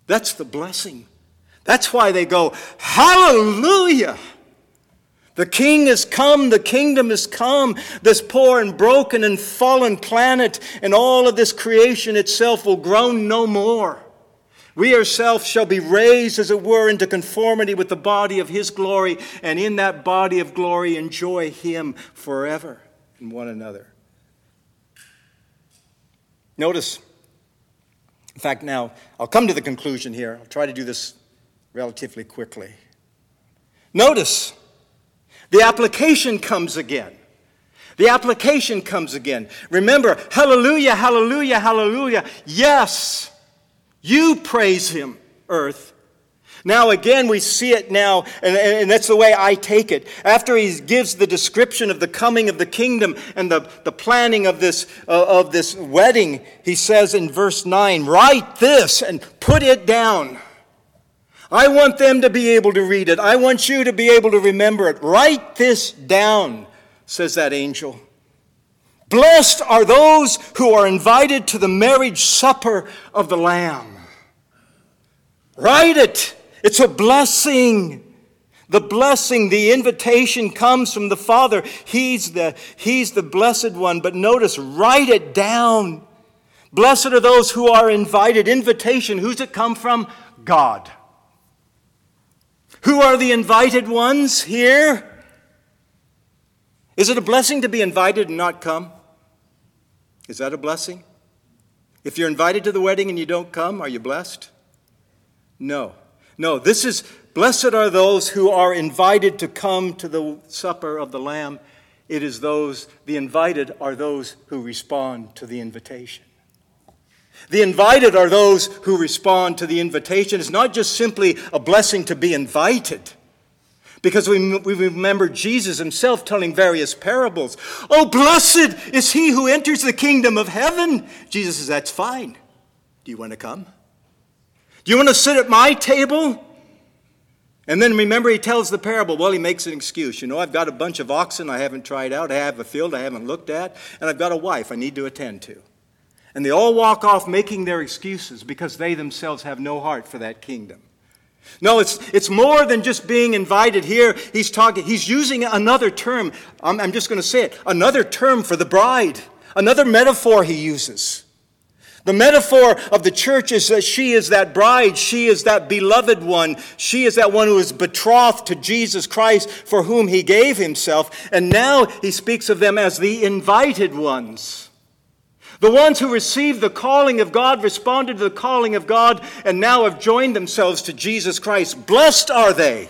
That's the blessing. That's why they go, hallelujah! The King has come, the kingdom has come. This poor and broken and fallen planet and all of this creation itself will groan no more. We ourselves shall be raised, as it were, into conformity with the body of his glory, and in that body of glory enjoy him forever and one another. Notice, in fact, now, I'll come to the conclusion here. I'll try to do this relatively quickly. Notice, the application comes again. The application comes again. Remember, hallelujah, hallelujah, hallelujah. Yes, you praise him, earth. Now again, we see it now, and, and that's the way I take it. After he gives the description of the coming of the kingdom and the, the planning of this, uh, of this wedding, he says in verse nine, write this and put it down. I want them to be able to read it. I want you to be able to remember it. Write this down, says that angel. Blessed are those who are invited to the marriage supper of the Lamb. Write it. It's a blessing. The blessing, the invitation comes from the Father. He's the, he's the blessed one. But notice, write it down. Blessed are those who are invited. Invitation, who's it come from? God. Who are the invited ones here? Is it a blessing to be invited and not come? Is that a blessing? If you're invited to the wedding and you don't come, are you blessed? No. No, this is, blessed are those who are invited to come to the supper of the Lamb. It is those, the invited are those who respond to the invitation. The invited are those who respond to the invitation. It's not just simply a blessing to be invited, because we, we remember Jesus himself telling various parables. Oh, blessed is he who enters the kingdom of heaven. Jesus says, that's fine. Do you want to come? Do you want to sit at my table? And then remember, he tells the parable. Well, he makes an excuse. You know, I've got a bunch of oxen I haven't tried out. I have a field I haven't looked at. And I've got a wife I need to attend to. And they all walk off making their excuses because they themselves have no heart for that kingdom. No, it's it's more than just being invited here. He's talking. He's using another term. I'm, I'm just going to say it. Another term for the bride. Another metaphor he uses. The metaphor of the church is that she is that bride. She is that beloved one. She is that one who is betrothed to Jesus Christ, for whom he gave himself. And now he speaks of them as the invited ones. The ones who received the calling of God, responded to the calling of God, and now have joined themselves to Jesus Christ. Blessed are they.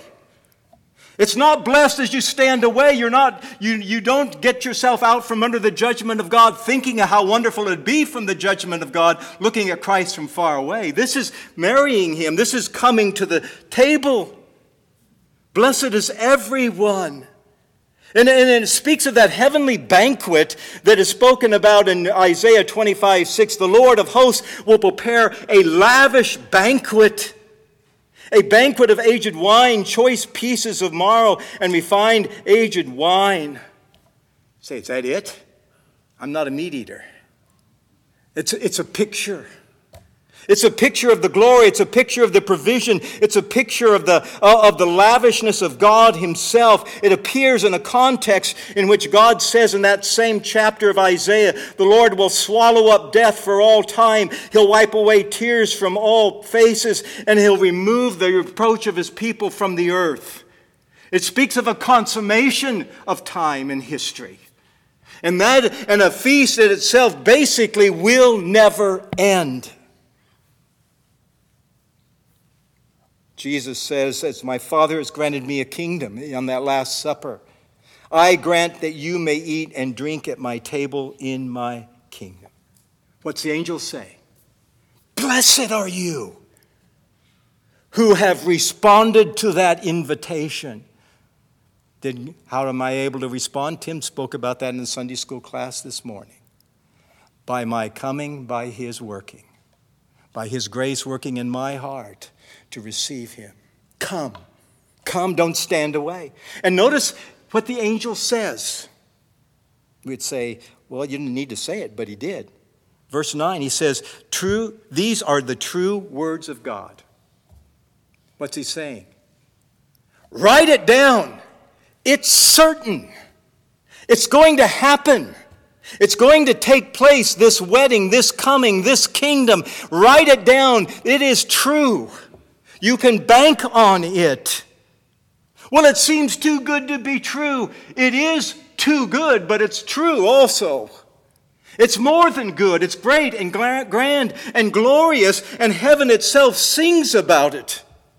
It's not blessed as you stand away. You're not, you, you don't get yourself out from under the judgment of God thinking of how wonderful it'd be from the judgment of God, looking at Christ from far away. This is marrying him. This is coming to the table. Blessed is everyone. And, and it speaks of that heavenly banquet that is spoken about in Isaiah twenty-five six. The Lord of hosts will prepare a lavish banquet, a banquet of aged wine, choice pieces of marrow, and refined aged wine. Say, is that it? I'm not a meat eater. It's, it's a picture. It's a picture of the glory. It's a picture of the provision. It's a picture of the, uh, of the lavishness of God himself. It appears in a context in which God says in that same chapter of Isaiah, the Lord will swallow up death for all time. He'll wipe away tears from all faces, and he'll remove the reproach of his people from the earth. It speaks of a consummation of time and history. And that, and a feast that itself basically will never end. Jesus says, as my Father has granted me a kingdom on that Last Supper, I grant that you may eat and drink at my table in my kingdom. What's the angel say? Blessed are you who have responded to that invitation. Did, how am I able to respond? Tim spoke about that in the Sunday school class this morning. By my coming, by his working, by his grace working in my heart, to receive him. Come. Come, don't stand away. And notice what the angel says. We'd say, well, you didn't need to say it, but he did. Verse nine, he says, "True, these are the true words of God." What's he saying? Write it down. It's certain. It's going to happen. It's going to take place, this wedding, this coming, this kingdom. Write it down. It is true. You can bank on it. Well, it seems too good to be true. It is too good, but it's true also. It's more than good. It's great and grand and glorious, and heaven itself sings about it.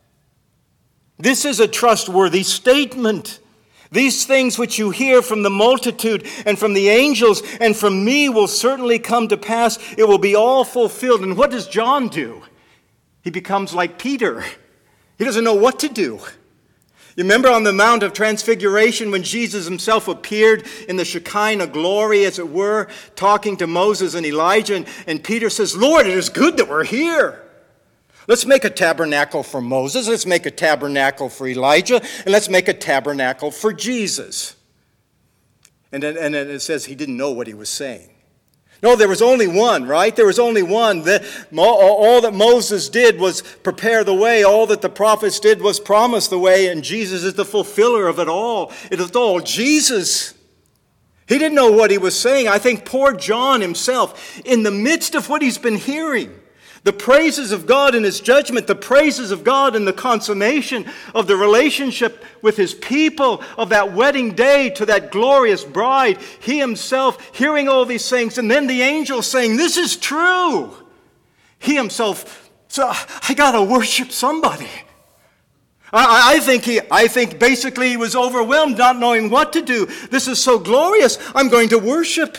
This is a trustworthy statement. These things which you hear from the multitude and from the angels and from me will certainly come to pass. It will be all fulfilled. And what does John do? He becomes like Peter. He doesn't know what to do. You remember on the Mount of Transfiguration when Jesus himself appeared in the Shekinah glory, as it were, talking to Moses and Elijah, and, and Peter says, "Lord, it is good that we're here. Let's make a tabernacle for Moses, let's make a tabernacle for Elijah, and let's make a tabernacle for Jesus." And then, and then it says he didn't know what he was saying. No, there was only one, right? There was only one. The, all that Moses did was prepare the way. All that the prophets did was promise the way, and Jesus is the fulfiller of it all. It is all Jesus. He didn't know what he was saying. I think poor John himself, in the midst of what he's been hearing, the praises of God in his judgment, the praises of God in the consummation of the relationship with his people, of that wedding day to that glorious bride, he himself hearing all these things, and then the angel saying, "This is true." He himself, so I gotta worship somebody. I, I think he, I think basically he was overwhelmed, not knowing what to do. This is so glorious. I'm going to worship.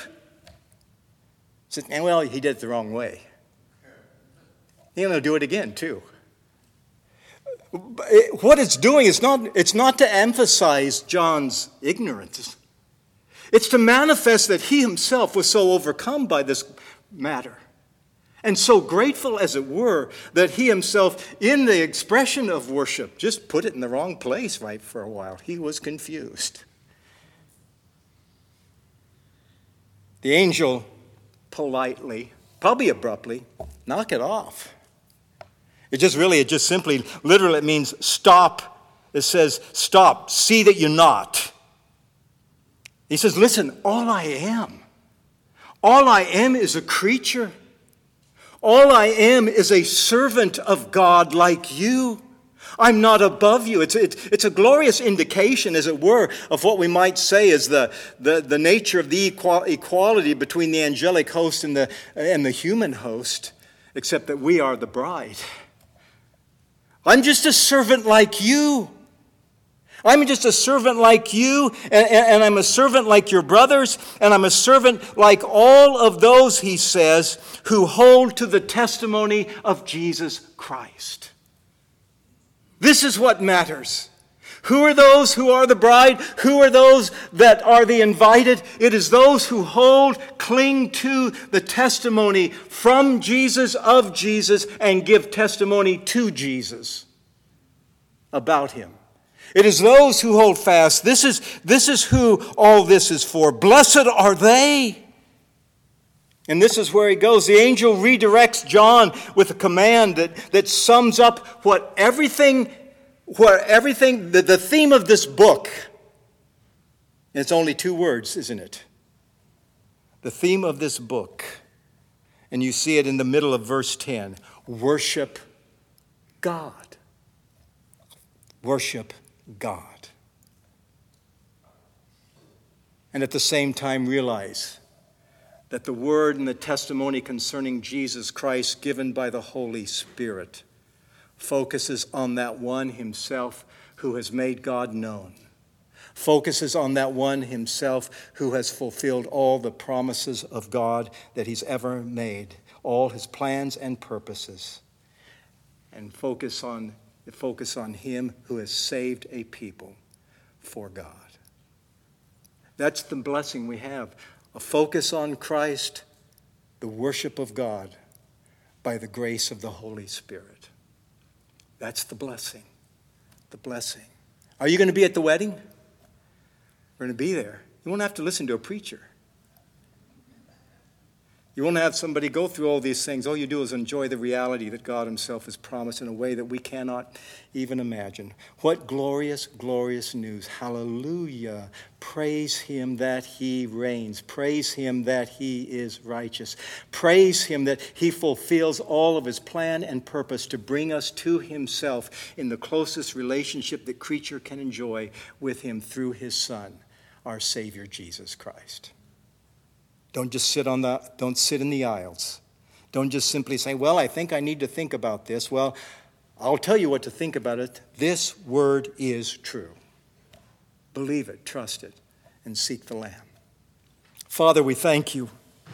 He said, well, he did it the wrong way. He's going to do it again, too. What it's doing is not, it's not to emphasize John's ignorance. It's to manifest that he himself was so overcome by this matter, and so grateful, as it were, that he himself, in the expression of worship, just put it in the wrong place right for a while. He was confused. The angel politely, probably abruptly, knock it off. It just really, it just simply, literally, it means stop. It says, stop, see that you're not. He says, listen, all I am, all I am is a creature. All I am is a servant of God like you. I'm not above you. It's, it's, it's a glorious indication, as it were, of what we might say is the, the, the nature of the equality between the angelic host and the, and the human host, except that we are the bride. I'm just a servant like you. I'm just a servant like you, and, and I'm a servant like your brothers, and I'm a servant like all of those, he says, who hold to the testimony of Jesus Christ. This is what matters. Who are those who are the bride? Who are those that are the invited? It is those who hold, cling to the testimony from Jesus, of Jesus, and give testimony to Jesus about him. It is those who hold fast. This is, this is who all this is for. Blessed are they. And this is where he goes. The angel redirects John with a command that, that sums up what everything, what everything, the, the theme of this book. And it's only two words, isn't it? The theme of this book. And you see it in the middle of verse ten. Worship God. Worship God. And at the same time realize that the word and the testimony concerning Jesus Christ given by the Holy Spirit focuses on that one himself who has made God known. Focuses on that one himself who has fulfilled all the promises of God that he's ever made, all his plans and purposes. And focus on, focus on him who has saved a people for God. That's the blessing we have. A focus on Christ, the worship of God by the grace of the Holy Spirit. That's the blessing. The blessing. Are you going to be at the wedding? We're going to be there. You won't have to listen to a preacher. You won't have somebody go through all these things. All you do is enjoy the reality that God himself has promised in a way that we cannot even imagine. What glorious, glorious news. Hallelujah. Praise him that he reigns. Praise him that he is righteous. Praise him that he fulfills all of his plan and purpose to bring us to himself in the closest relationship that creature can enjoy with him through his Son, our Savior, Jesus Christ. Don't just sit on the, don't sit in the aisles. Don't just simply say, well, I think I need to think about this. Well, I'll tell you what to think about it. This word is true. Believe it, trust it, and seek the Lamb. Father, we thank you.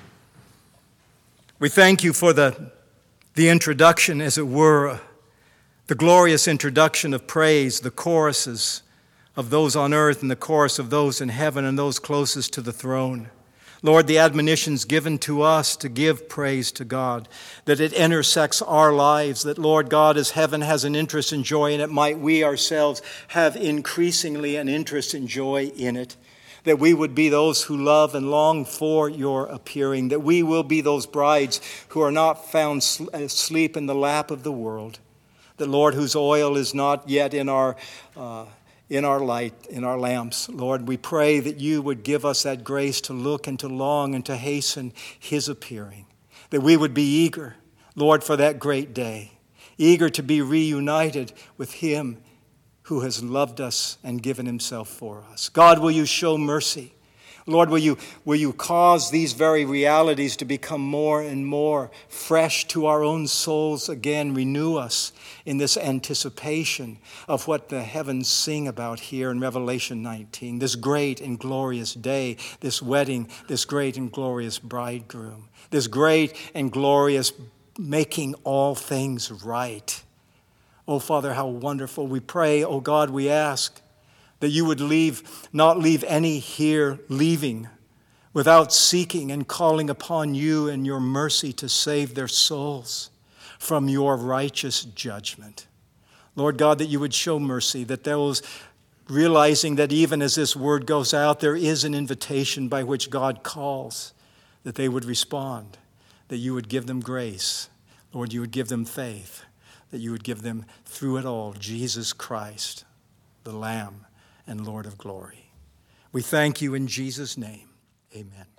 We thank you for the, the introduction, as it were, the glorious introduction of praise, the choruses of those on earth and the chorus of those in heaven and those closest to the throne. Lord, the admonitions given to us to give praise to God, that it intersects our lives, that, Lord God, as heaven has an interest and joy in it, might we ourselves have increasingly an interest and joy in it, that we would be those who love and long for your appearing, that we will be those brides who are not found asleep in the lap of the world, that, Lord, whose oil is not yet in our uh, in our light, in our lamps. Lord, we pray that you would give us that grace to look and to long and to hasten his appearing, that we would be eager, Lord, for that great day, eager to be reunited with him who has loved us and given himself for us. God, will you show mercy? Lord, will you, will you cause these very realities to become more and more fresh to our own souls again? Renew us in this anticipation of what the heavens sing about here in Revelation nineteen, this great and glorious day, this wedding, this great and glorious bridegroom, this great and glorious making all things right. Oh, Father, how wonderful. We pray, oh God, we ask that you would leave, not leave any here leaving without seeking and calling upon you and your mercy to save their souls from your righteous judgment. Lord God, that you would show mercy, that those realizing that even as this word goes out, there is an invitation by which God calls, that they would respond, that you would give them grace. Lord, you would give them faith, that you would give them through it all Jesus Christ, the Lamb and Lord of glory. We thank you in Jesus' name. Amen.